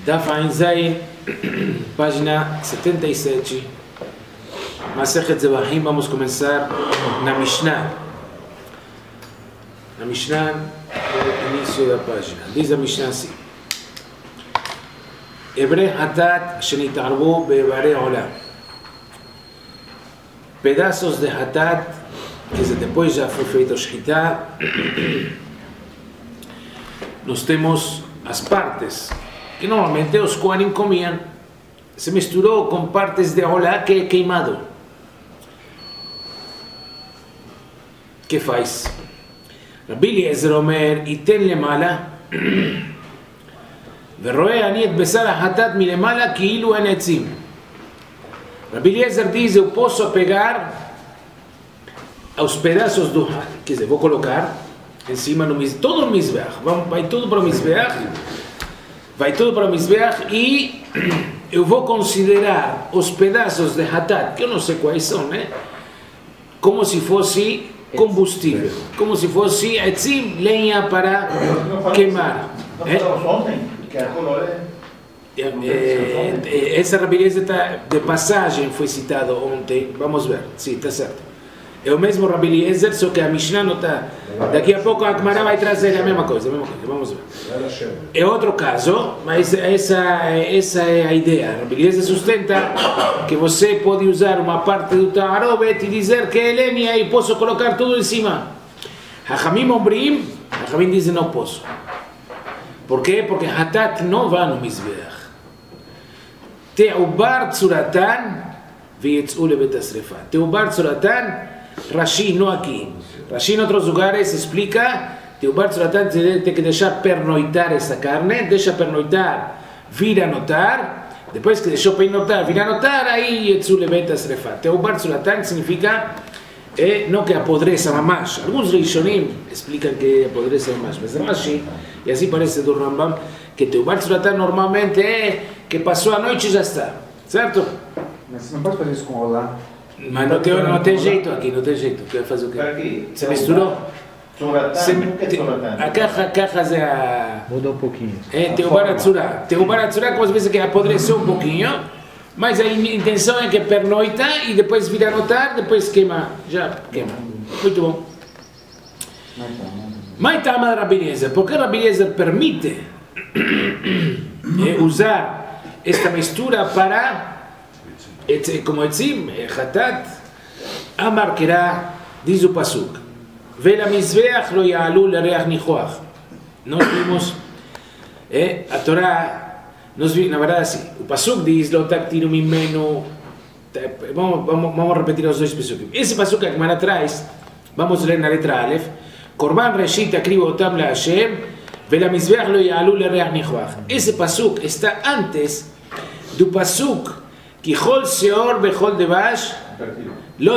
Daf Ain Zain, página 77. Masechet Zevahim, vamos começar na Mishnah. Na Mishnah, no início da página. Diz a Mishnah assim: Ebrei hatat shenitarbu be'evarei olam. Pedaços de hatat, que depois já foi feito shchita, nós temos as partes que normalmente os Kohanim comiam. Se misturou com partes de olá que é queimado. O que faz? Rabbi Eliezer Omer, iten lemala, ורואה אני את בשר החטאת מלמעלה כאילו אין עצים. Rabbi Eliezer diz: eu posso pegar os pedaços do, quer dizer, vou colocar em cima no todo o Mizbeach, vai tudo para o Mizbeach, e eu vou considerar os pedaços de hatat, que eu não sei quais são, né? Como se fosse combustível, como se fosse etzim, lenha para queimar. Essa Rabbi Eliezer de passagem foi citado ontem, vamos ver, sim, está certo. É o mesmo Rabbi Eliezer, só que a Mishnah não está. Daqui a pouco a Gemara vai trazer a mesma coisa, vamos ver. É outro caso, mas essa é a ideia. Rabbi Eliezer sustenta que você pode usar uma parte do Ta'arobet e dizer que é lenha e posso colocar tudo em cima. Hachamim Ombrim, Hachamim dizem não posso. Por quê? Porque Hatat não vai no Mizbeach. Teubar Tzuratan v'yetz'u lebet hasrefa. Teubar Tzuratan, Rashi não aqui. Rashi em outros lugares explica: Teubar Tzuratan tem que deixar pernoitar essa carne, deixa pernoitar, vir a notar, depois que deixou pernoitar, vir a notar, aí yetz'u lebet hasrefa. Teubar Tzuratan significa não que apodreça mamash. Alguns Rishonim explicam que apodreça mamash, mas Rashi, e assim parece do Rambam, que Teubar Tzuratan normalmente é que passou a noite e já está, certo? Mas você não pode fazer isso com olá. Mas não tem jeito aqui, não tem jeito. Quer fazer o quê? Se misturou? A caja é a... Muda um pouquinho. Teubar Atzurá. Teubar Atzurá, como se diz que apodreceu um pouquinho, mas a intenção é que pernoita e depois vir a notar, depois queima. Já queima. Muito bom. Mas está a Rabbi Eliezer. Por que Rabbi Eliezer permite usar esta mistura para... como etzim, hatat, amar kera, diz o pasuk, vela mizbeach lo ya'alu lereach nichoach. Nós vimos, a Torá, na verdade assim, o pasuk diz, lo taktiru mimenu, vamos repetir os dois pasukim. Esse pasuk que a Gemara traz, vamos ler na letra Aleph, korban reshit akrivu otam la Hashem, vela mizbeach lo ya'alu lereach nichoach. Esse pasuk está antes do pasuk ככל שיעור בכל דבש לא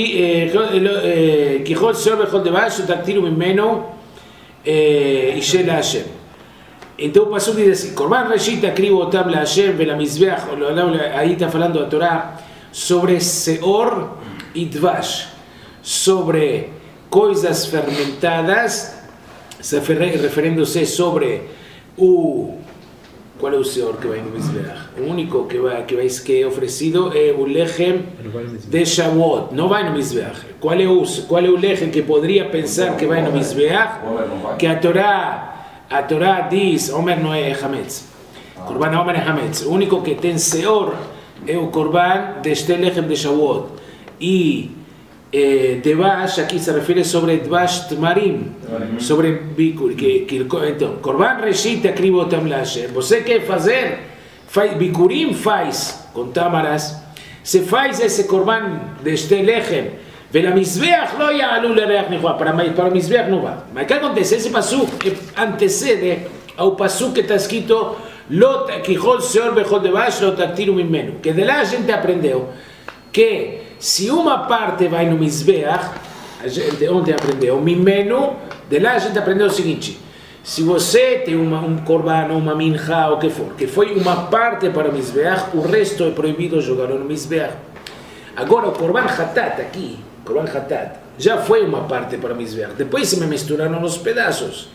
ככל שיעור בכל דבש לא תקטילו ממנו אישה להשם. Então o pasuk diz assim: Korban Reshit akrivu otam la Hashem vela mizbeach. Aí está falando a Torá sobre seor e dvash, sobre coisas fermentadas, referindo-se sobre o... Qual é o seor que vai no Mizbeach? O único que é oferecido é o lechem de Shavuot, não vai no Mizbeach. Qual é o lechem que poderia pensar que vai no Mizbeach? Que a Torá diz, Omer não é Hametz. Korban Omer é Hametz. O único que tem seor é o Korban deste lechem de Shavuot. E Devash aqui se refere sobre Devash Tmarim, sobre Bikur, então, Korban Reshit akrivu otam la Hashem. Você quer fazer, Bikurim faz com tamaras, se faz esse Korban deste lechem, vela mizbeach lo ya'alu lereach nichoach, para o mizbeach não vai. Mas o que acontece? Esse pasuk antecede ao pasuk que está escrito lo kichol seor bechol devash lo taktiru mimenu, que de lá a gente aprendeu que se uma parte vai no Mizbeach, de onde aprendeu? Mimenu, de lá a gente aprendeu o seguinte: se você tem um korban, uma mincha, o que for, que foi uma parte para o Mizbeach, o resto é proibido jogar no Mizbeach. Agora o korban hatat aqui, korban hatat, já foi uma parte para o Mizbeach, depois se me misturaram os pedaços.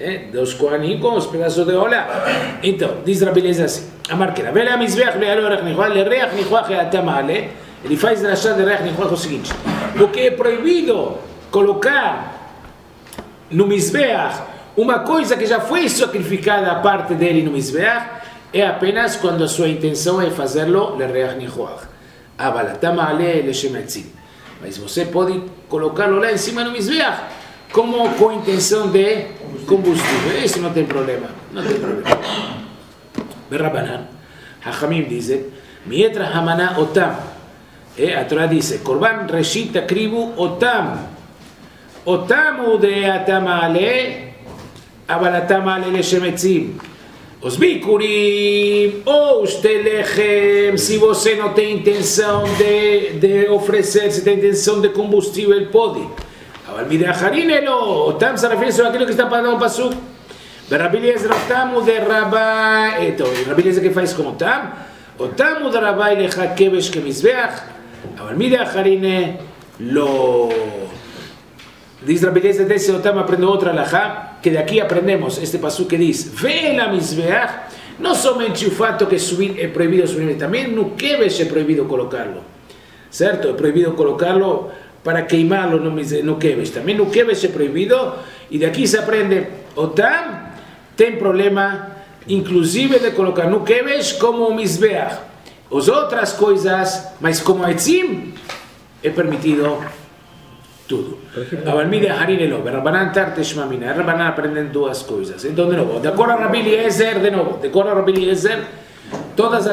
dos Kohanim com os pedaços de Olá. Então, diz Rabi Eliezer assim, Amar Kera, Vele HaMizbeach le'alo Reach Nichuach, le'Reach Nichuach e'atam ha'ale. Ele faz drashá de Reach Nichuach o seguinte, o que é proibido colocar no Mizbeach uma coisa que já foi sacrificada a parte dele no Mizbeach, é apenas quando a sua intenção é fazê-lo le'Reach Nichuach. Aval atam ha'ale le'shem etzim. Mas você pode colocá-lo lá em cima no Mizbeach, como com intenção de combustível. Isso não tem problema. Não tem problema. Berrabanan, Hachamim dizem, Mietra Hamaná Otam. A Torá diz, Korban Reshit Takribu Otam. Otam de Atam Ale, Aval Atam Ale Leshem Etzim. Os bikurim, ou os telechem, se você não tem intenção de oferecer, se tem intenção de combustível, ele pode. אבל מידי אחרין אלו, אותם שרפים סו aquilo que está falando o pasuk. Rabi Eliezer אותם ודרבי, רבי אליעזר que faz com אותם ודרבי לך כבש כמזבח, אבל מידי אחרין לא. Diz Rabi Eliezer desse אותם aprende outra alahá, que daqui aprendemos este pasuk que diz, ve la mizbeach, não somente o fato que subir é proibido subir, também no kebesh é proibido colocá-lo, certo? É proibido colocá-lo para queimarlo no kebesh. Também no kebesh é proibido, e daqui se aprende, Otam tem problema, inclusive de colocar no kebesh como o mizbeach. As outras coisas, mas como etzim, é permitido tudo. אבל מידי אחרין אלו, ורבנן תרתי שמע מינא, רבנן aprendem duas coisas. Então, de novo, de acordo a Rabi Eliezer, todas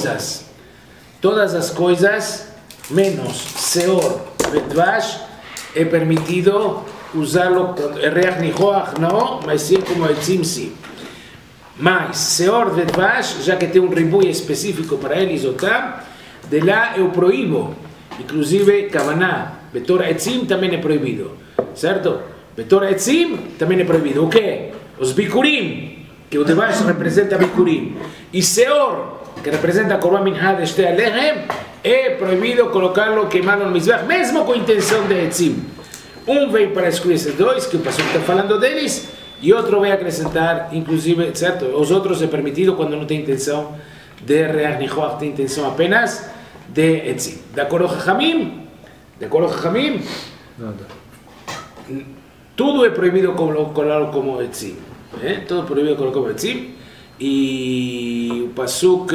as coisas, menos seor, Dvash, é permitido usá-lo, Reach Nichuach não, mas sim como etzim sim. Mas, seor de Dvash, já que tem um ribui específico para eles, Otam, de lá eu proíbo, inclusive Kavaná, Betor etzim também é proibido, certo? Betor etzim também é proibido. O que? Os bikurim, que o Dvash representa bikurim, e seor, que representa Korban Minhá de Shtei Alechem, é proibido colocá-lo, queimá-lo no Mizbeach, mesmo com intenção de etzim. Um vem para excluir esses dois, que o pastor está falando deles, e outro vai acrescentar, inclusive, certo? Os outros é permitido quando não tem intenção de Reach Nichuach, tem intenção apenas de etzim. De acordo com Chachamim? Nada. Tudo é proibido colocar como etzim. Tudo é proibido colocar como etzim. E o pasuk,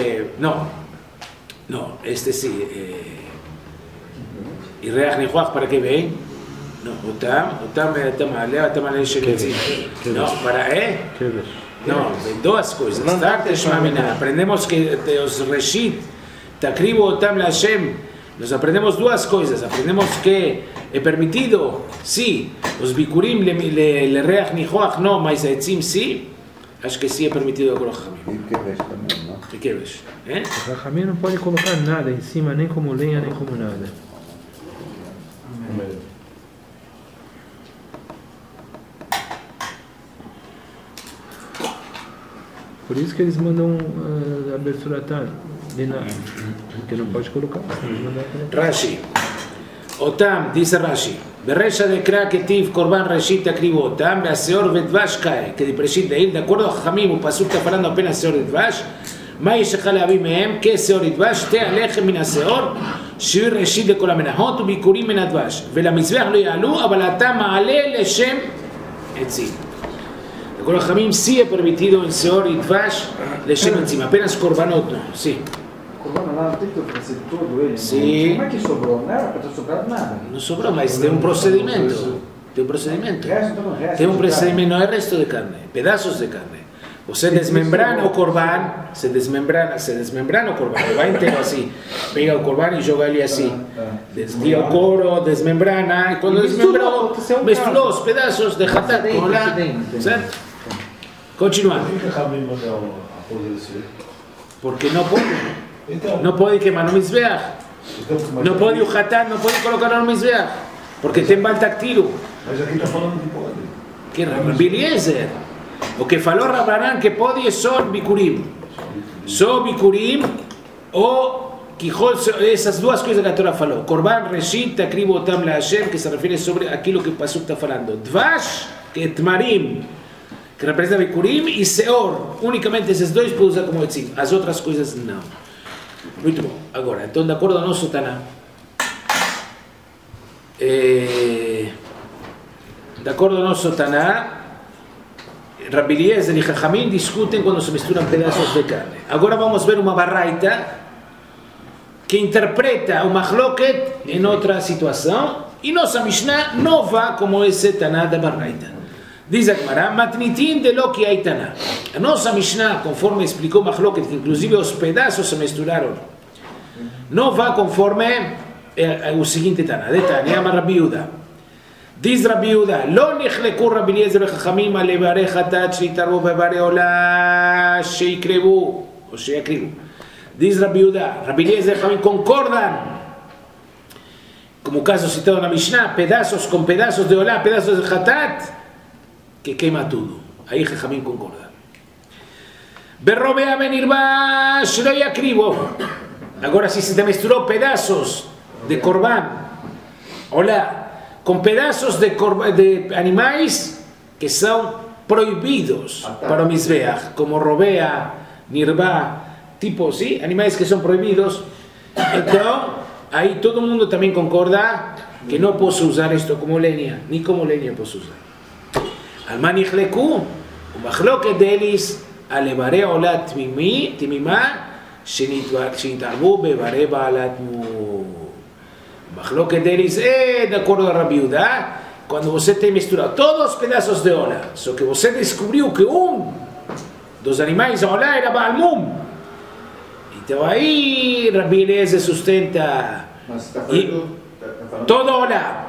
não, este sim. E Reach Nichuach para que vem? Não, Otam ale Shem etzim. Não, para Não, tem duas coisas. Aprendemos que os Reshit, Takribu Otam la Hashem. Nós aprendemos duas coisas. Aprendemos que é permitido, sim, os bikurim le Reach Nichuach não, mas a etzim sim. Acho que sim é permitido agora o Chachamim. E kebesh também, não? E kebesh. O Chachamim não pode colocar nada em cima, nem como lenha, nem como nada. Por isso que eles mandam a abertura tarde. Porque não pode colocar. Rashi. Otam, diz Rashi. Berresha de Kra Ketiv Korban Reshit Takribu Otam, Beaseor Vedvash Kae. Que de Preshit de de acordo a Chachamim, o pasuk está falando apenas Seor Vedvash. Mais Shechal Abim Mehem, que Seor Vedvash, te alechem min Aseor, Shir Reshit de Kol HaMenachot, Ubikurim min Advash. Velamizbeach lo yalu, אבל אתה מעלה לשם עצים. De acordo a Chachamim, sim é permitido em Seor e Dvash לשם עצים, apenas Korbanot não, sim. Corban lá não tem que oferecer todo ele? Sim. Como é que sobrou? Não era para ter sobrado nada. Não sobrou, mas tem um procedimento. Tem um procedimento. Tem um procedimento, não é resto de carne, pedaços de carne. Você desmembrana o Corban, se desmembrana o Corban, vai inteiro assim, pega o Corban e joga ele assim, desvia o couro, desmembrana, e quando desmembrou, misturou os pedaços de hatat com lá, certo? Continuando. Porque não pode. Não pode queimar no Mizbeach. Não pode o hatat, não pode colocar no Mizbeach. Porque tem baltactilo. Mas aqui está falando que pode. Que Rabi Eliezer. O que falou Rabanan que pode é só bikurim. Só bikurim ou essas duas coisas que a Torá falou. Korban, Reshit, Takribu Otam la Hashem, que se refere sobre aquilo que o pasuk está falando. Dvash, que é tmarim. que representa Bikurim, e Seor, unicamente esses dois pode usar como Etzim, as outras coisas não. Muito bom. Agora, então, de acordo ao nosso Taná, de acordo ao nosso Taná, Rabbi Eliezer e Chachamim discutem quando se misturam pedaços de carne. Agora vamos ver uma baraita que interpreta o Mahloket em outra situação, e nossa Mishnah não vai como esse Taná da baraita. Diz a Gemara, matnitin de lo que hay Taná. A nossa Mishnah, conforme explicou Mahloket, que inclusive os pedaços se misturaram, não vai conforme o seguinte Taná. De Tanya, ama Rabbi Yehuda. Diz Rabbi Yehuda, lo nichlekú Rabbi Eliezer וחכמים על איברי חטאת שהתערבו באיברי עולה שיקרבו או שיקריבו. Diz Rabbi Yehuda, Rabbi Eliezer וחכמים concordan, como o caso citado na Mishnah, pedaços com pedaços de olá, pedaços de hatat, que queima tudo. Aí Chachamim concorda. Berrobea benirba shelo yakribo. Agora, se se misturou pedaços de korban, olá, com pedaços de animais que são proibidos para o Mizbeach, como robea, nirba, tipo, sim, animais que são proibidos. Então, aí todo mundo também concorda que não posso usar isto como lenha, nem como lenha posso usar. Alma nichleku, o machloket deles, alevare olat timimá, shenitarbu bevare baalat mu. Mahloket deles é de acordo a Rabbi Yehuda, quando você tem misturado todos os pedaços de ola, só que você descobriu que dos animais olá era Baal Mum. Então aí Rabbi Eliezer sustenta todo olá,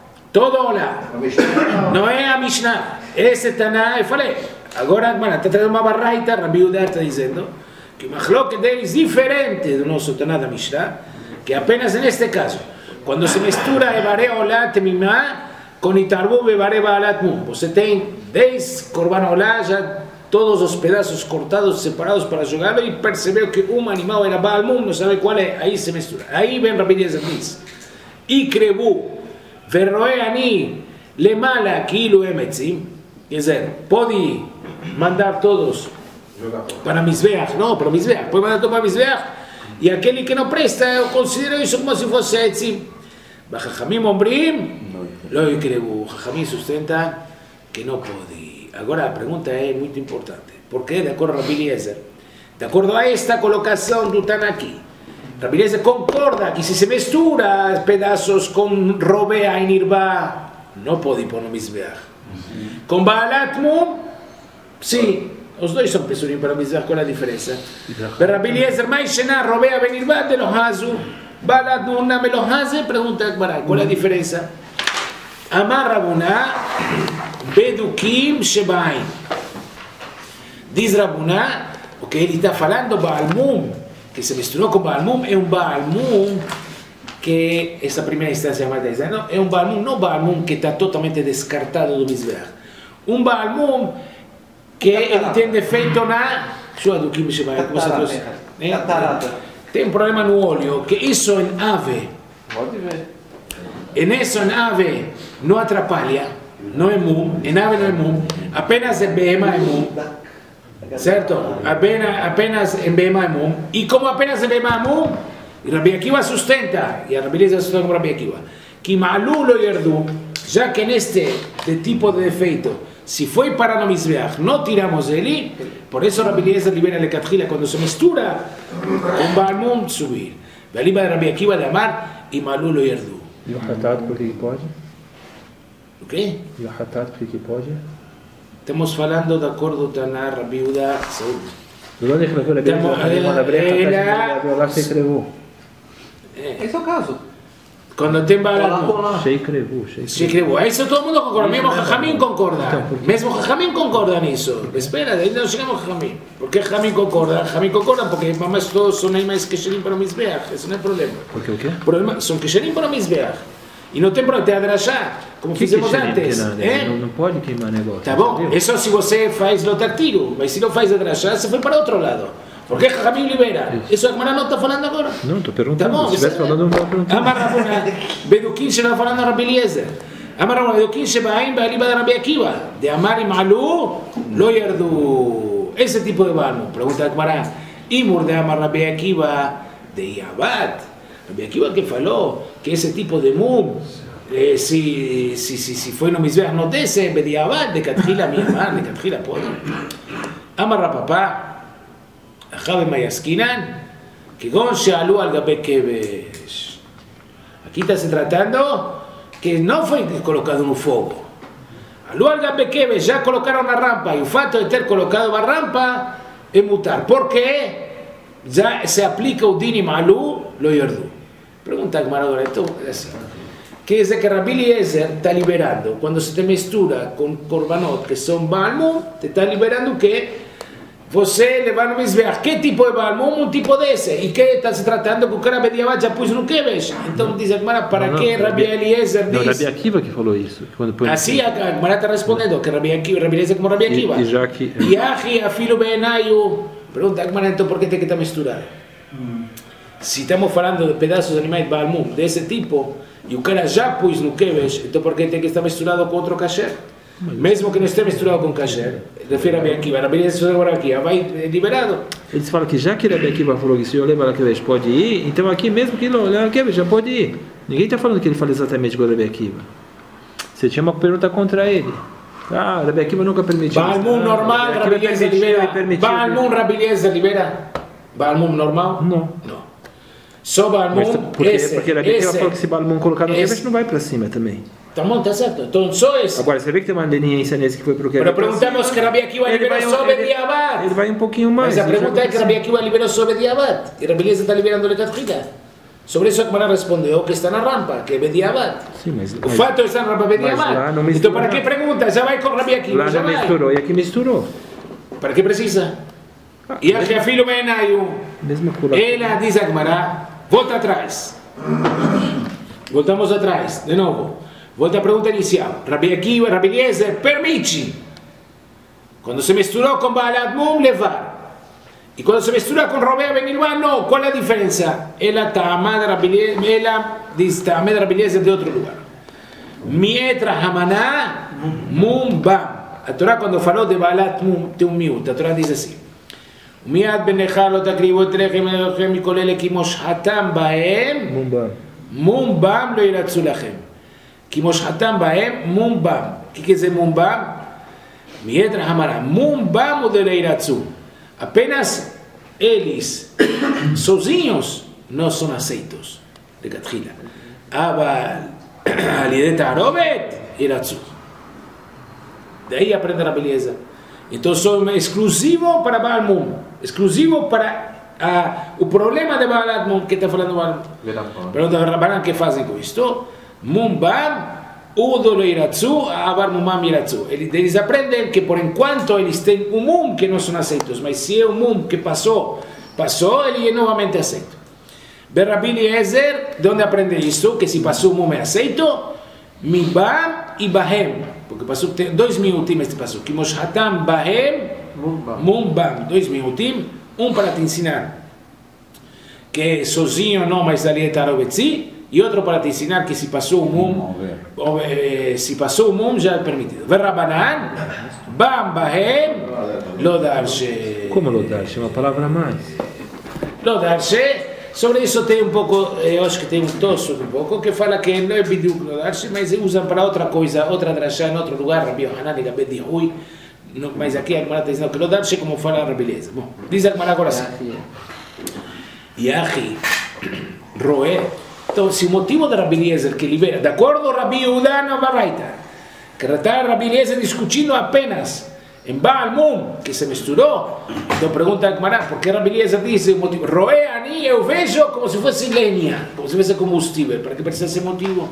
não é a Mishnah, esse Taná, eu falei, agora está trazendo uma barraita, Rabbi Yehuda está dizendo que o Mahloket deles diferente do nosso Taná da Mishnah, que apenas neste caso, quando se mistura Evaré Olá Temimá com Itarbu Evaré Baalat Mum, você tem 10 Korban Olá, já todos os pedaços cortados, separados para jogá-lo, e percebeu que um animal era Baal Mum, não sabe qual é, aí se mistura. Aí vem Rabbi Eliezer diz, Ikrebu, Verroe Ani, Lemala, Kilo Emetzim, quer dizer, pode mandar todos para Mizbeach, não, para Mizbeach, pode mandar todos para Mizbeach, e aquele que não presta, eu considero isso como se fosse Etzim. Chachamim אומרים, לא יקרבו. Chachamim sustenta que não pode. Agora a pergunta é muito importante. Por que, de acordo a Rabbi Eliezer, de acordo a esta colocação do Taná aqui, Rabbi Eliezer concorda que se se mistura pedaços com robea e nirba, não pode pôr no Mizbeach. Com Baalat Mum, sim. Os dois são pesurim para Mizbeach, qual é a diferença? Para Rabbi Eliezer, mais Shená, robea e nirba de lo hazu. Balat Nuna Melohaze, pergunta Akbarai, qual é a diferença? Amar Rabuná, Bedukim Shebaim. Diz Rabuná, o que ele está falando, Baal Mum, que se misturou com Baal Mum, é um Baal Mum que, essa primeira instância mais dizendo, é um Baal Mum, não Baal Mum que está totalmente descartado do Mizbeach. Um Baal Mum que ele tem defeito na. Deixa eu Bedukim Shebaim, como você trouxe? Tem um problema no olho, que isso em ave, isso em ave não atrapalha, não é mum, em ave não é mum, apenas em behema é mum, certo? Apenas em behema é mum, e como apenas em behema é mum, Rabbi Akiva sustenta, e a Rabbi Eliezer sustenta como Rabbi Akiva, que ma'alu lo yerdu, já que neste tipo de defeito, se foi para no Mizbeach, não tiramos ele, por isso Rabbi Eliezer libera a Katchila quando se mistura com Baal Mum subir. E ali vai Rabbi Akiva de amar e Malu lo yerdu. E o Hatat por que pode? O quê? E o Hatat por que pode? Estamos falando de acordo com a Rabbi Yehuda. Esse é o caso. Quando tem Baal Mum. Sheikrevu. Isso todo mundo concorda, mesmo Chachamim concorda. Mesmo Chachamim concorda nisso. Espera, ainda não chegamos a Chachamim. Por que Chachamim concorda? Chachamim concorda porque mas todos são animais que cheiram para o Mizbeach. Isso não é problema. Por que o quê? São que cheiram para o Mizbeach. E não tem problema, tem a drachá, como fizemos antes. Não pode queimar negócio. Tá bom, é só se você faz no tactilo, mas se não faz a drachá, você foi para outro lado. Por que Chachamim libera? Isso a Gemara não está falando agora. Não, estou perguntando. Tá bom, se estivesse falando, não estava perguntando. Amar Rabuná, Bedukim, você está falando a Rabbi Eliezer. Amar Rabbi Yokin Shebaim Ba'aliba de Rabbi Akiva. De Amar y Malú, lo yerdu. Ese tipo de Balmum. Pregunta Gemara. Imur de Amar Rabbi Akiva de Yabat. Rabbi Akiva que faló que ese tipo de Mum, si fue no Mizbeach no dese, de Yabat, de Katjila mi Amar, de Katjila puedo. Amar Rapapá, Ajabe Mayaskinan, que Gon Shealu al Gabe Kebesh. Aquí está se tratando que no fue colocado en un fuego. Alu al Gabe Kebesh, ya colocaron la rampa, y el fato de ter colocado la rampa es mutar. ¿Por qué? Ya se aplica Udini Malú, lo yerdu. Pregunta Gmaradora, esto es así. Que es de que Rabbi Eliezer está liberando, cuando se te mezcla con Korbanot, que son Balmum, te está liberando que você le van a misbeach. ¿Qué tipo de Balmum? Un tipo de ese. ¿Y qué estás tratando con cara Bediabat já pus no Kebesh? Então diz a Gmara, para que Rabbi Eliezer diz? Não, Rabbi Akiva que falou isso. Assim a Gmara está respondendo, que Rabbi Eliezer como Rabbi Akiva. E já que... E achi afilo benayu. Pregunta a Gmara, então por que tem que estar misturado? Si estamos falando de pedaços de animais Balmum de ese tipo, e o cara já pus no Kebesh, então por que tem que estar misturado com outro kasher? Mesmo que não esteja misturado com kasher, refere a Rabbi Akiva, Rabbi Eliezer aqui, vai liberado. Eles falam que já que Rabbi Akiva falou que se eu levar a Kebesh pode ir, então aqui mesmo que não levar a Kebesh já pode ir. Ninguém está falando que ele fala exatamente igual a Rabbi Akiva. Você tinha uma pergunta contra ele. Ah, Rabbi Akiva nunca permitiu. Balmum normal, Rabbi Eliezer libera. Balmum, Rabbi Eliezer libera. Balmum normal? Não. Não. Só Balmum, porque Rabbi Akiva falou que se Balmum colocar no Kebesh não vai para cima também. Tá bom, tá certo. Então só esse. Agora, você vê que tem uma leniência nesse que foi pro Kebesh. Mas perguntamos que Rabbi Akiva liberou só Bediabat. Ele vai um pouquinho mais. Mas a pergunta é que Rabbi Akiva liberou só Bediabat. E Rabbi Eliezer está liberando o Katjila. Sobre isso a Gemara respondeu que está na rampa, que é Bediabat. Sim, mas o fato é que está na rampa Bediabat. Então para que pergunta? Já vai com Rabbi Akiva. Lá não misturou, e aqui misturou. Para que precisa? E a Refilo Benayu. Ela diz a Gemara, volta atrás. Voltamos atrás, de novo. Volta à pergunta inicial. Rabbi Akiva, Rabbi Eliezer, permite. Quando se misturou com Baalat Mum, levar. E quando se mistura com Robea Benirvan, não. Qual é a diferença? Ela está amada Rabbi Eliezer, ela diz está amada Rabbi Eliezer de outro lugar. Mietra Hamaná Mum Bam. A Torá quando falou de Baalat Mum, tem miúdo. A Torá diz assim. Miad Benechar lo takribu et lechem elechem mikolele ki moshatam baem Mum Bam lo yiratzu lachem. Ki moshatam baem Mum Bam. O que quer dizer Mum Bam? Mietra Hamaná Mum Bam o de leiratzu. Apenas eles, sozinhos, não são aceitos de Katjila. Abal, Alideta Arobet, Iratzu. Daí aprende a beleza. Então, são exclusivo para Balmum, exclusivo para o problema de Baalat Mum, que está falando Balmum. Pergunta a Rabbanan que fazem com isto. Mum Bam, Udo Iratzu, Abar Mumam Iratzu. Eles aprendem que por enquanto eles têm um mum que não são aceitos, mas se é um mum que passou, ele é novamente aceito. Rabbi Eliezer, de onde aprende isso? Que se passou um mum é aceito, Mibam e Bahem, porque passou dois miutim este passou. Que Moshatam Bahem, Mumbam, 2 minutinhos, para te ensinar que sozinho não, mas ali está Robetzi. E outro para te ensinar que se passou o mum, já é permitido. Verrabanan, Bam Bahem, Lodarshe. Como Lodarshe? Uma palavra a mais. Lodarshe, sobre isso tem um pouco, eu acho que tem um tosso um pouco, que fala que não é Biduk Lodarshe, mas usam para outra coisa, outra drashá em outro lugar, Rabbi Yohanan e Gabed Dihui, mas aqui a Gemara está dizendo que Lodarshe como fala Rabbi Eliezer. Bom, diz a Gemara agora sim. Yahi, Roé. Então, se o motivo de Rabbi Eliezer que libera, de acordo com Rabbi Yehuda na Baraita, que está Rabbi Eliezer discutindo apenas em Baal Mum, que se misturou, então pergunta a Gemara, por que Rabbi Eliezer diz o motivo? Roé ani, eu vejo como se fosse lenha, como se fosse combustível, para que precisa esse motivo?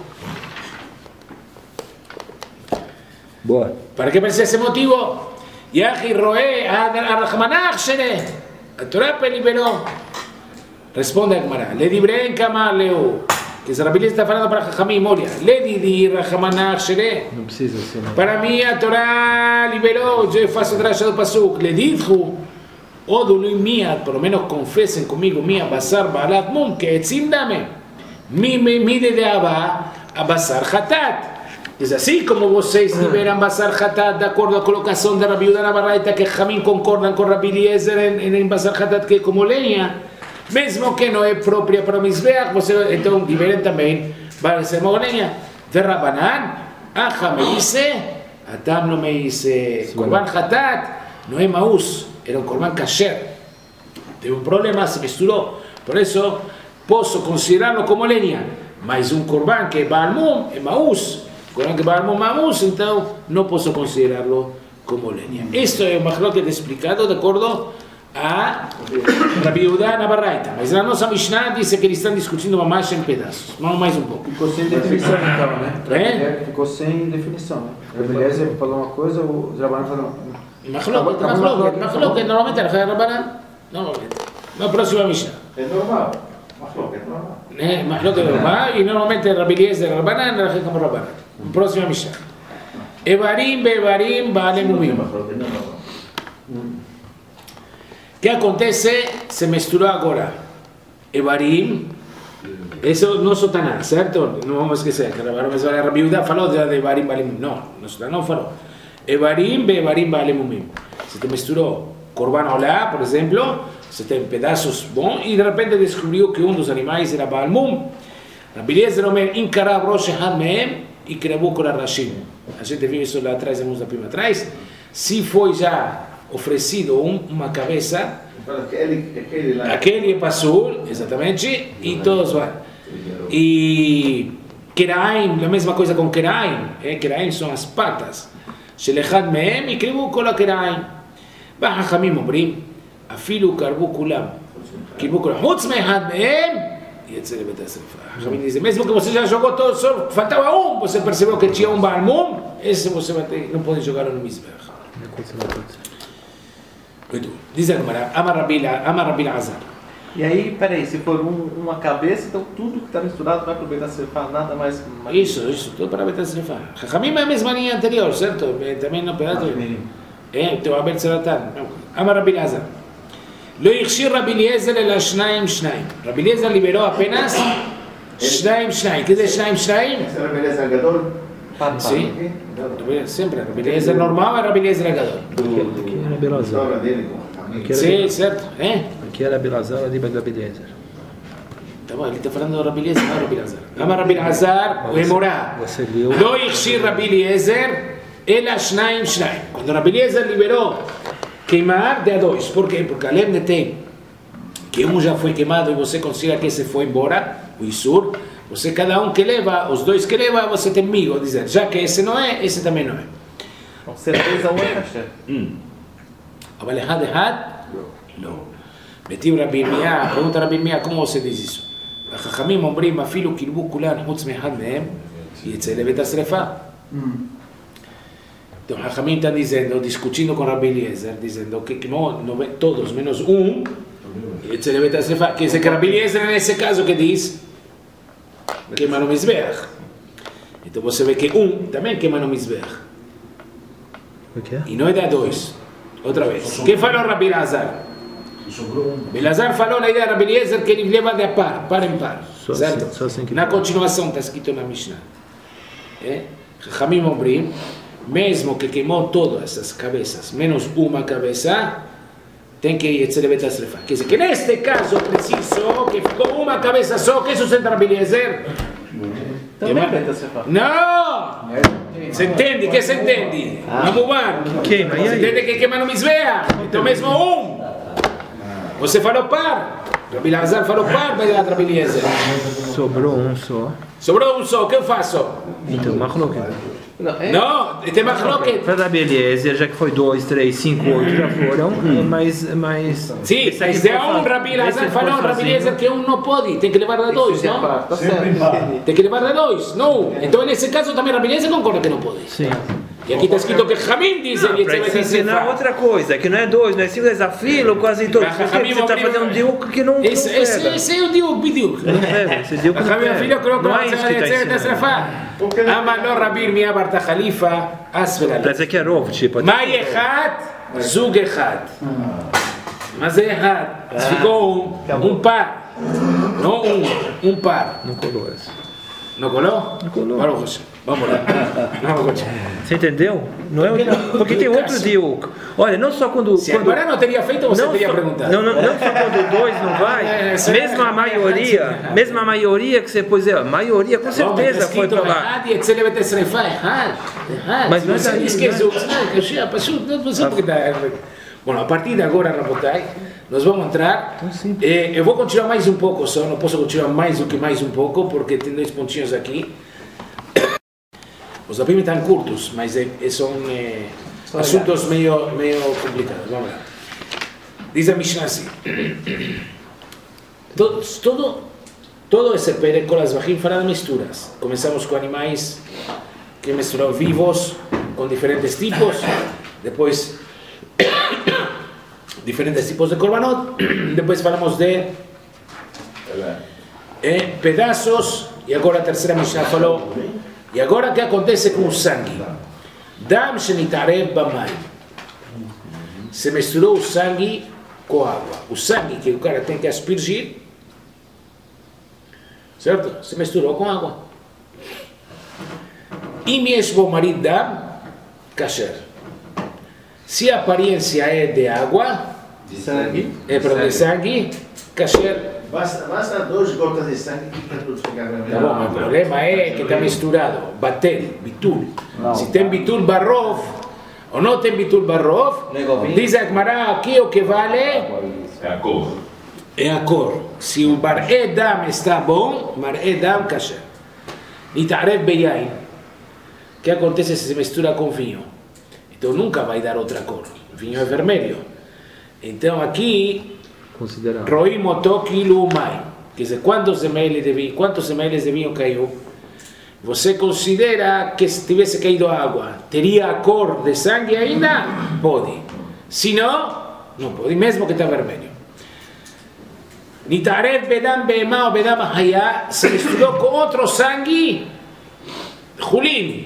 Boa. Para que precisa esse motivo? Yahi Roé, Arachmanach Shene, a Torá liberou. Responde a Gemara, le dibrei en Kamar Leu, que Rabbi Eliezer está falando para Jajamim Moria, le di Rahamanach Shere. Não precisa ser. Não. Para mim a Torá liberou, eu faço drasha do Pasuk, le didhu, Odului Mia, pelo menos confessem comigo, Mia Basar Baalat Mum, que etzim dame, mi de Abba, a Basar Hatat. Diz assim como vocês liberam Basar Hatat de acordo à colocação da Rabi Yehuda na Baraita, que Hamim concordam com Rabi Eliezer em Basar Hatat, que é como lenha, mesmo que não é própria para o Mizbeach, você então liberem também para ser uma lenha. De Rabanan, Acha Meise, Adam não Meise, Korban Hatat, não é Maús, era um Korban Kasher. Teve um problema, se misturou, por isso posso considerá-lo como lenha, mas um Korban que é Baal Mum, é Maús. Korban que é Baal Mum, Maús, então não posso considerá-lo como lenha. Isto é o Machloket explicado de acordo a Rabi Yehuda na Baraita, mas na nossa Mishnah diz que eles estão discutindo Mamash em pedaços. Vamos mais um pouco. Ficou sem definição então, né? É? Ficou sem definição, né? O Eliezer falou uma coisa, o Rabanan falou Machloket, normalmente é Rabanan, normalmente. Na próxima Mishnah. É normal. Machloket é normal. Machloket é normal, e normalmente Rabi Eliezer é Rabanan, Rabi como Rabanan. Próxima Mishnah. Evarim, Bevarim, Baalem Umim. O que acontece? Se misturou agora Evarim, isso não Sotaná, certo? Não vamos esquecer que Rabi Yehuda falou de Evarim, Baalem. Não, Sotaná não falou. Evarim, Bevarim, Baalem Umim. Se te misturou Korban Olá, por exemplo, você tem pedaços bons e de repente descobriu que um dos animais era Baal Mum. Rabi Eliezer Omer Inkarab Rosh Echad Mehem e Krabu Kol HaRashim. A gente viu isso lá atrás, vamos da prima atrás. Se foi já oferecido uma cabeça, aquele é Pasul, exatamente, e todos vão. E Keraim, a mesma coisa com Keraim, Keraim são as patas. Shelechad Mehem e Krabu Kol HaKeraim. והחכמים אומרים, אפילו קרבו כולם, חוץ מאחד מהם, יצא לבית השרפה. החכמים dizem, mesmo que você já jogou todo, só faltava um, você percebeu que tinha um Baal Mum, esse você não pode jogar no Mizbeach. Diz a Gemara, Amar Rabi Azar. E aí, peraí, se for uma cabeça, então tudo que está misturado vai para o Beit HaSrefá, nada mais... Isso, tudo para o Beit HaSrefá. החכמים é a mesma linha anterior, certo? Também não pedaço. תאו אבל צלתן. אמר רבי אליעזר, לא הכשיר רבי אליעזר אלא שניים. רבי אליעזר ליברו apenas שניים. que זה שניים? רבי אליעזר הגדול? Sí, sempre. Rabi Eliezer normal é Rabi Eliezer Agadol. Aqui era Belazar. Sim, certo. Aqui era Belazar, ali vai Rabi Eliezer. Tá bom, ele está falando de Rabi Eliezer, não Rabi Elazar. Amar Rabi Elazar, o Emorá. Lo hechir Rabi Eliezer ela שניים. Quando Rabi Eliezer liberou queimar de a dois. Por quê? Porque além de ter que um já foi queimado e você considera que esse foi embora, o Isur, você cada um que leva, os dois que leva, você tem migo, dizer, já que esse não é, esse também não é. Com certeza um é kasher. אבל אחד, לא. מטיב רבי ירמיה, פרעות רבי ירמיה, כמו עושה דיזיסו. החכמים אומרים, אפילו קילבו כולן חוץ מאחד מהם, יצא לבית השרפה. Então, Rahamim está dizendo, discutindo com Rabi Eliezer, dizendo que todos menos um, quer dizer que Rabi Eliezer nesse caso que diz, queima no Mizbeach. Então você vê que um também queima no Mizbeach. E não é da dois. Outra vez. O que falou Rabi Elazar? Elazar falou na ideia de Rabi Eliezer que ele leva de par em par. Certo? Na continuação está escrito na Mishnah. Rahamim Ombrim, mesmo que queimou todas essas cabeças, menos uma cabeça, tem que ir a Beit HaSrefá. Quer dizer que neste caso preciso que ficou uma cabeça só, que sustenta Rabi Eliezer? Também Beit HaSrefá. Não! Você entende? Que você entende? Vamos lá. Queima, Você entende que queima no Mizbeach? Então mesmo um. Você falou par. Rabi Elazar falou par, mas Rabi Eliezer. Sobrou um só. Sobrou um só, o que eu faço? Então, Machloket. Não, tem Machloket. Para Rabi Eliezer, já que foi 2, 3, 5, 8, já foram, mas... Sim, mas de um Rabi Elazar falou, Rabi Eliezer que um não pode, tem que levar da dois, não? Tá certo. Tem que levar da dois, não. Então nesse caso também Rabi Eliezer concorda que não pode. Sim. E aqui está escrito que Hamim diz ele para ensinar outra coisa, que não é 2, não é 5, é Zafilo, quase todo. Você está fazendo um diuk que não esse é o diuk, bidiuk. Não pega, esse diuk não pega. Não é isso que está ensinando. Amalor Rabi Yirmiyah bar Khalifa, asfela. Parece que é rov, tipo. Mai echad, zug echad. Mas é errado. Ficou um par. Não um par. Não colou essa. Não colou? Não colou. Baruch Hashem. Vamos lá. Vamos continuar. Você entendeu? Não é Por que não? porque tem outro diuk. Olha, não só quando. Se agora não teria feito, você teria perguntado. Não só quando dois não vai. Mesmo a maioria que você pôs, a maioria com certeza foi para lá. Mas não é daí. Esqueceu. Não sei porque está. Bom, a partir de agora, Rabotai, nós vamos entrar. Eu vou continuar mais um pouco só, não posso continuar mais do que mais um pouco, porque tem 2 pontinhos aqui. Os apim estão curtos, mas são assuntos meio complicados. Vamos lá. Diz a Mishnah assim: todo esse pere com as vachim fala de misturas. Começamos com animais que misturam vivos, com diferentes tipos, depois diferentes tipos de korbanot, depois falamos de pedaços, e agora a terceira Mishnah falou. E agora o que acontece com o sangue? Dam shenitarev b'mayim. Se misturou o sangue com água. O sangue que o cara tem que aspergir, certo? Se misturou com água. Im yesh bo marit dam, kasher. Se a aparência é de água, De sangue. de sangue, kasher. Basta 2 gotas de sangue que está tudo ficar vermelho. Tá bom, mas o problema é que está misturado. Batel, bitul. Se tem bitul barrov ou não tem bitul barrov, diz a Gemara aqui o que vale É a cor. é a cor. Se o bar edam está bom, bar edam kasher. Nitarev beyain. O que acontece se mistura com vinho? Então nunca vai dar outra cor. O vinho é vermelho. Então aqui Considerar. Roim otokilu mai. Quer dizer, quantos ml de vinho caiu? Você considera que se tivesse caído água, teria a cor de sangue ainda? Pode. Se não, não pode, mesmo que está vermelho. Nitarev bedam beema ou bedam haya se misturou com outro sangue, Julin.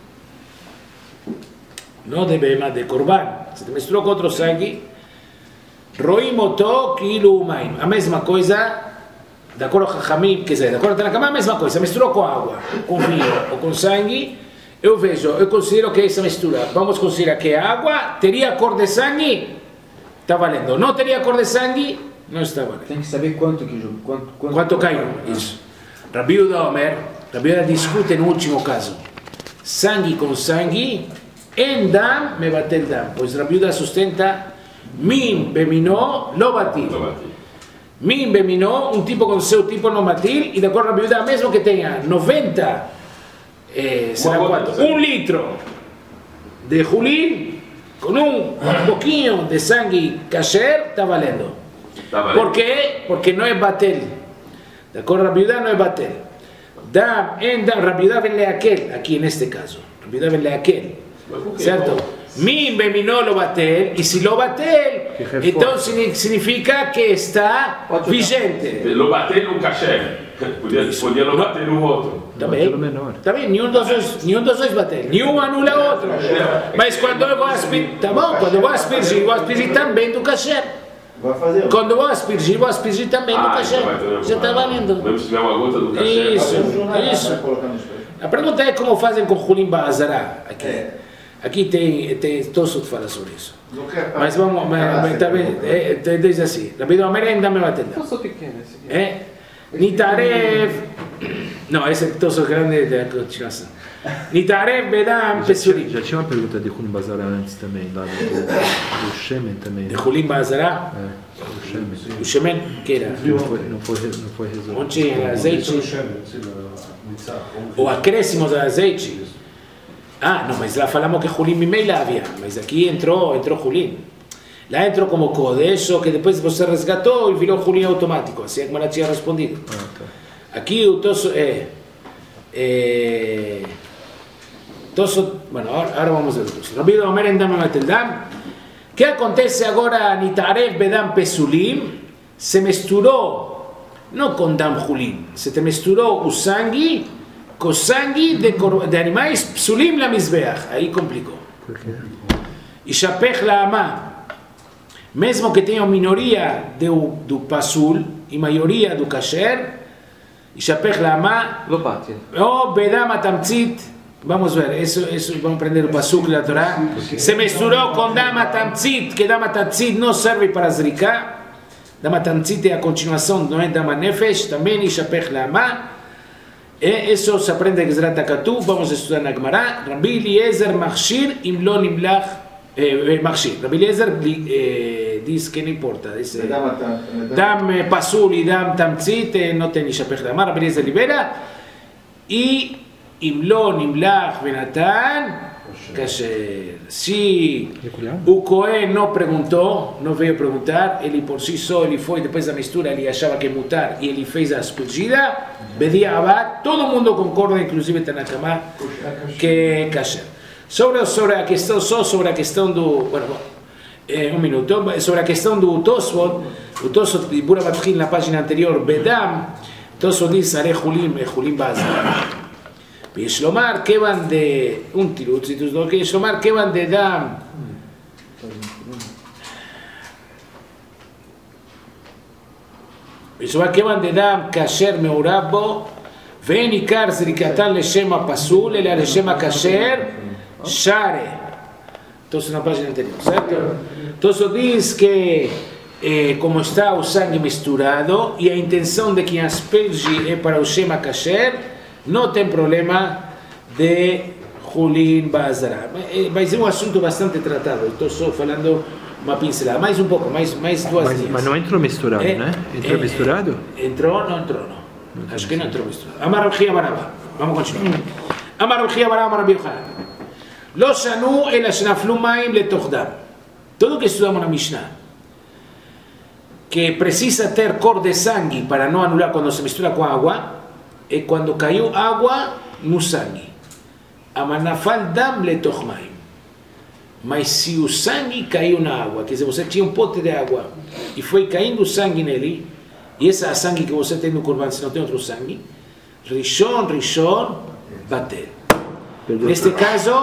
Não de beema, de korban. Se misturou com outro sangue, Roim oto kilu maim. A mesma coisa, de acordo com Chachamim, quer dizer, de acordo com Tanakama, a mesma coisa. Misturou com água, com vinho ou com sangue, eu considero que essa mistura, vamos considerar que a água teria cor de sangue, está valendo. Não teria cor de sangue, não está valendo. Tem que saber quanto Caiu? Isso. Rabi Yehuda Omer, Rabi Yehuda discute no último caso. Sangue com sangue, en dam me batel dam. Pois Rabi Yehuda sustenta Min beminó lo batil. Min beminó, um tipo com seu tipo no batil, e de acordo com a Bíblia, mesmo que tenha 90, será quanto? 1 litro de julin, com um pouquinho de sangue kasher, está valendo. Por quê? Porque não é batel. De acordo com a Bíblia, não é batel. Dam, en dam, Rabi Yehuda ben leakel, aqui neste caso. Rabi Yehuda ben leakel, certo? Min beminó lo batel, e se lo batel, então significa que está vigente. Lo bater num caché. Podia lo bater no outro. Também, nenhum dos dois bater, nenhum anula o outro. Mas quando eu vou aspergir, tá bom, quando eu vou aspergir também do caché. Quando eu vou aspergir também do caché. Já está valendo. Mesmo se tiver uma gota do caché. Isso. A pergunta é como fazem com Julim Ba'azará aqui. Aqui tem Tosfot fala sobre isso. Mas vamos, diz assim, Rabi Yehuda Omer ainda me bateu. Eu sou pequeno esse aqui. Nitarev, não, esse é Tosfot grande da continuação. Nitarev bedam pesurim. Já tinha uma pergunta de Julim Bazara antes também, lá do Shemen também. De Julim Ba'azará? O Shemen. O Shemen, que era? Não foi resolvido. Onde tinha azeite? O acréscimo do azeite? Ah, não, mas lá falamos que Julin Mimeila havia, mas aqui entrou Julin. Lá entrou como Kodesh, que depois você resgatou e virou Julin automático, assim como ela tinha respondido. Aqui o Tosso bueno, agora vamos ver o Tosso. Rabi Yehuda Omer endam mevatel dam. O que acontece agora? Nitarev bedam pesulim, se misturou, não com dam Julin, se te misturou o sangue com sangue de animais psulim la mizbeach. Aí complicou. E shapech la amá, mesmo que tenha minoria do pasul e maioria do kasher, Yishapech lama, Lo bate. o bedam atamtzit. Vamos a ver, eso vamos a aprender el pasuk de la Torah. Se misturó con dam atamtzit, que dam atamtzit no sirve para zrika. Dam atamtzit es a continuación, no es dam nefesh, también Yishapech lama. Eso se aprende en Gezrat HaKatuv, vamos a estudiar en la Gemara. Rabbi Eliezer machshir im lo nimlach machshir. Rabbi Eliezer dice que no importa, dice dam pasul y dam tamtzit no tiene Yishapech lama. Rabbi Eliezer libera y im lo nimlach benatan kasher. Si o Cohen no preguntou, não veio perguntar, ele por si só, ele foi depois da mistura, ele achava que mutar e ele fez a escondida, bediabat, todo mundo concorda, inclusive Tanakama, que é kasher. Sobre a questão, só sobre a questão do, um minuto, sobre a questão do Tosfot, o Tosfot de Bura Batrin na página anterior, Bedam, Tosfot diz, Are Chulim Bazar. ויש לומר כיוון un תירוץ, יש לומר כיוון דדם יש לומר כיוון דדם כאשר מעורב בו ואין עיקר זריקתן לשם הפסול אלא לשם הכשר שare. Entonces una página anterior, ¿cierto? Entonces dice que como está o sangue misturado y a intenção de quem asperge é para o Shema Kasher, não tem problema de Hulin Bazara. Vai ser um assunto bastante tratado. Estou só falando uma pincelada. Mais um pouco, mais duas linhas. Mas não entrou misturado, né? Entrou misturado? Entrou, não entrou, não. Acho que não entrou misturado. Amar Rabbi Chia Baraba. Vamos continuar. Amar Rabbi Chia Baraba, Amar Rabbi Yochanan. Lo shanu ela shnaflu mayim letoch dam. Tudo que estudamos na Mishnah, que precisa ter cor de sangue para não anular quando se mistura com água, é quando caiu água no sangue. Amanafal dam letoch mayim. Mas se o sangue caiu na água, quer dizer, você tinha um pote de água e foi caindo sangue nele, e esse é a sangue que você tem no corban, se não tem outro sangue, Rishon, bater. Neste caso,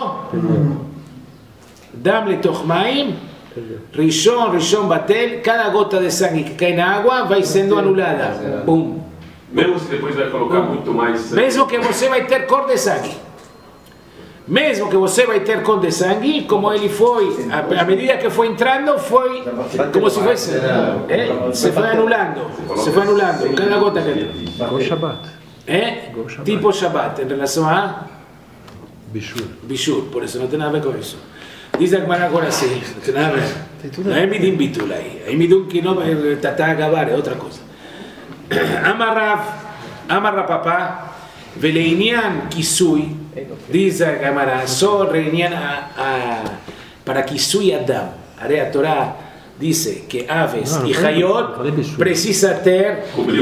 dam letoch mayim, Rishon, bater, cada gota de sangue que cai na água vai sendo anulada. Pum. Mesmo se depois vai colocar muito mais sangue. Mesmo que você vai ter cor de sangue. Mesmo que você vai ter cor de sangue, como ele foi, à medida que foi entrando, foi como se fosse. Se foi anulando. Cada gota que entra. Igual Shabbat. Tipo Shabbat, em relação a Bishur. Por isso não tem nada a ver com isso. Diz a Gemara agora sim, não tem nada a ver. Não é midim bitul aí. É midim que não está a acabar, é outra coisa. Amar Rav Papa, ולעניין כיסוי, diz a Gemara, só לעניין para כיסוי אדם. הרי התורה dice que aves y hayot precisa ter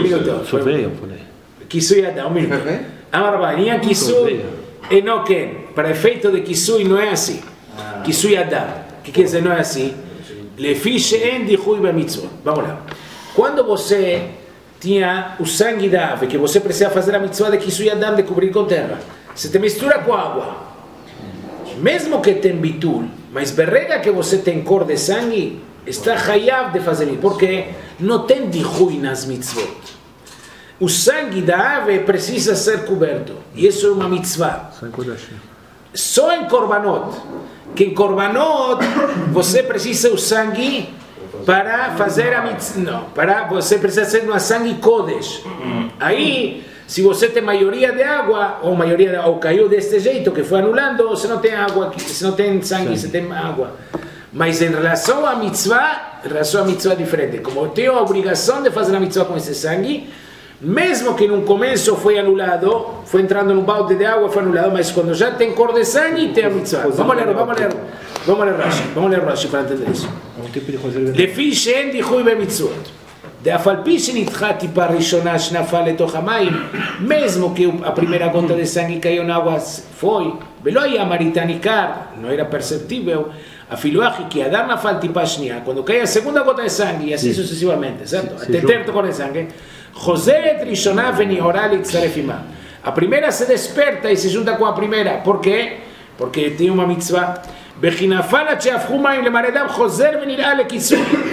כיסוי אדם. Amar Rav Papa, לעניין כיסוי אינו כן. Para efeito de כיסוי não é assim. כיסוי אדם. que quer dizer não é assim? לפי שאין דיחוי במצוות. Vamos lá. Quando você tinha o sangue da ave, que você precisa fazer a mitzvah de Kisui Adam, de cobrir com terra. Se te mistura com água, mesmo que tem bitul, mas berrega que você tem cor de sangue, está hayav de fazer isso, porque não tem dihui nas mitzvot. O sangue da ave precisa ser coberto, e isso é uma mitzvah. Só em korbanot, que em korbanot você precisa o sangue para fazer a mitzvah, não, para você precisa ser uma sangue kodesh. Aí, se você tem maioria de água, ou caiu deste jeito, que foi anulando, você não tem água, se não tem sangue, você tem água. Mas em relação à mitzvah é diferente. Como eu tenho a obrigação de fazer a mitzvah com esse sangue, mesmo que no começo foi anulado, foi entrando num balde de água, foi anulado, mas quando já tem cor de sangue, tem a mitzvah. Vamos ler Rashi para entender isso. לפי שאין דיחוי במצוות, דאף על פי שנדחה טיפה ראשונה שנפל לתוך המים, mesmo que a primeira gota de sangue caiu na água foi, ולא היה מראית ניכר, não era perceptível, אפילו אחי כי אדם נפל טיפה שנייה, quando cai a segunda gota de sangue, e assim sucessivamente, certo? Até ter cor de sangue, חוזרת ראשונה ונהורה להצטרף עמה. A primeira se desperta e se junta com a primeira. Por quê? Porque tem uma mitzvah. וכי נפל עד שהפכו מים למראה דם חוזר ונראה לכיסוי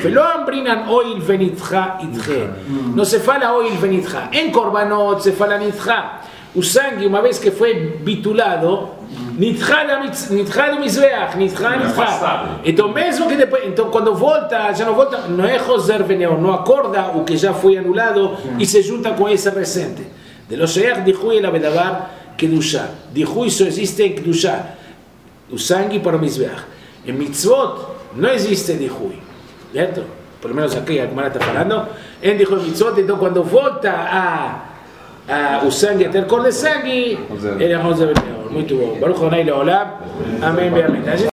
Lo ambrinan oil venitja itje. No se fala oil venitja. En Korbanot se fala nitja. Usangi, una vez que fue bitulado, nitja do mizbeach, nitja. Entonces, mesmo que después, entonces, cuando volta, ya no volta, no es Joser Veneo, no acorda o que ya fue anulado y se junta con ese presente. De los Sheach, dijuy el Abedabar, Kedusha. Dijuy eso existe en Kedusha. Usangi para mizbeach. En mitzvot no existe dijuy. ¿Cierto? Por lo menos aquí, como está hablando, en dijuy mitzvot, entonces cuando volta a Usangi, a ter cor de sangue, era Joser Veneo. Muito bom. Baruch Adonai Leolam. Amém, amém.